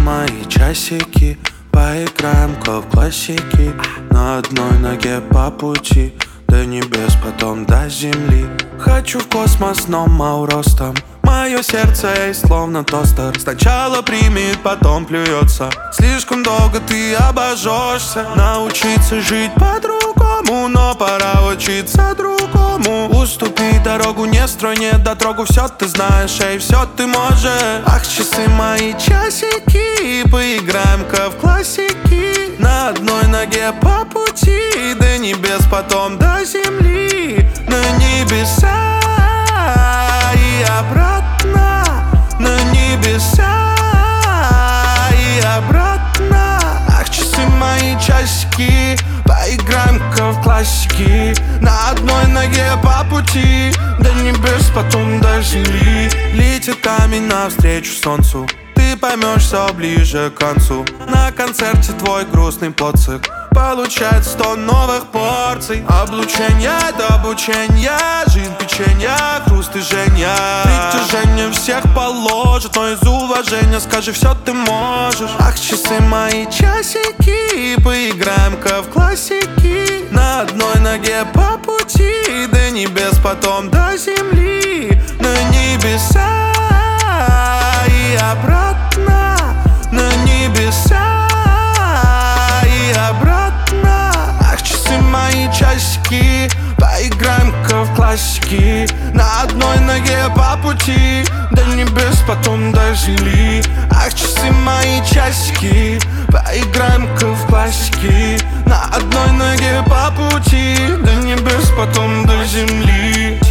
мои часики, поиграем-ка в классики. На одной ноге по пути до небес, потом до земли. Хочу в космос, но мал ростом. Мое сердце словно тостер. Сначала примет, потом плюется. Слишком долго ты обожжешься. Научиться жить по-другому, но пора учиться другому. Уступи дорогу, не строй недотрогу. Все ты знаешь, эй, все ты можешь. Ах, часы мои, часики, поиграем-ка в классики. На одной ноге по пути до небес, потом до земли. На небеса и обратно, на небеса и обратно. Ах, часы мои, часики, поиграем-ка в классики. На одной ноге по пути до небес, потом до земли. Летит камень навстречу солнцу, ты поймешь все ближе к концу. На концерте твой грустный поцик получает 100 новых порций. Облучение до обучения, жизнь печенья, хруст и жжения. Притяжение всех положит, но из уважения скажи, все ты можешь. Ах, часы мои, часики, поиграем-ка в классики. На одной ноге по пути до небес, потом до земли. На небеса и обратно, на небеса и обратно. Ах, часы мои, часики, поиграем-ка в классики. На одной ноге по пути до небес, потом до земли. Ах, часы мои, часики, поиграем-ка в классики. На одной ноге по пути до небес, потом до земли.